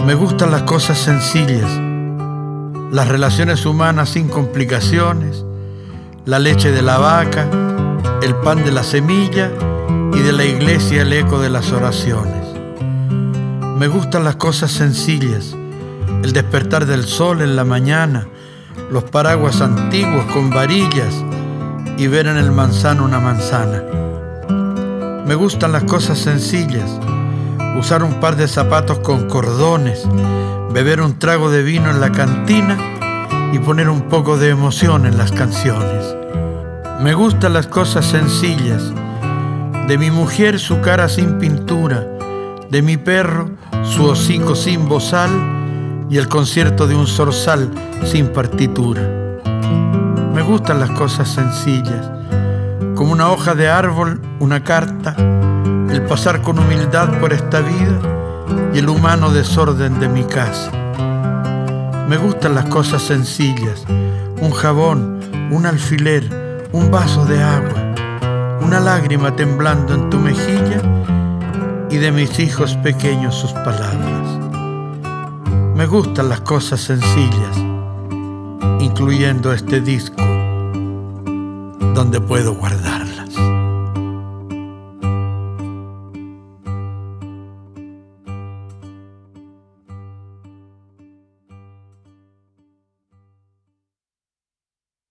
Me gustan las cosas sencillas, las relaciones humanas sin complicaciones, la leche de la vaca, el pan de la semilla y de la iglesia el eco de las oraciones. Me gustan las cosas sencillas, el despertar del sol en la mañana, los paraguas antiguos con varillas y ver en el manzano una manzana. Me gustan las cosas sencillas, usar un par de zapatos con cordones, beber un trago de vino en la cantina y poner un poco de emoción en las canciones. Me gustan las cosas sencillas, de mi mujer su cara sin pintura, de mi perro su hocico sin bozal y el concierto de un zorzal sin partitura. Me gustan las cosas sencillas, como una hoja de árbol, una carta, el pasar con humildad por esta vida y el humano desorden de mi casa. Me gustan las cosas sencillas, un jabón, un alfiler, un vaso de agua, una lágrima temblando en tu mejilla y de mis hijos pequeños sus palabras. Me gustan las cosas sencillas, incluyendo este disco donde puedo guardar.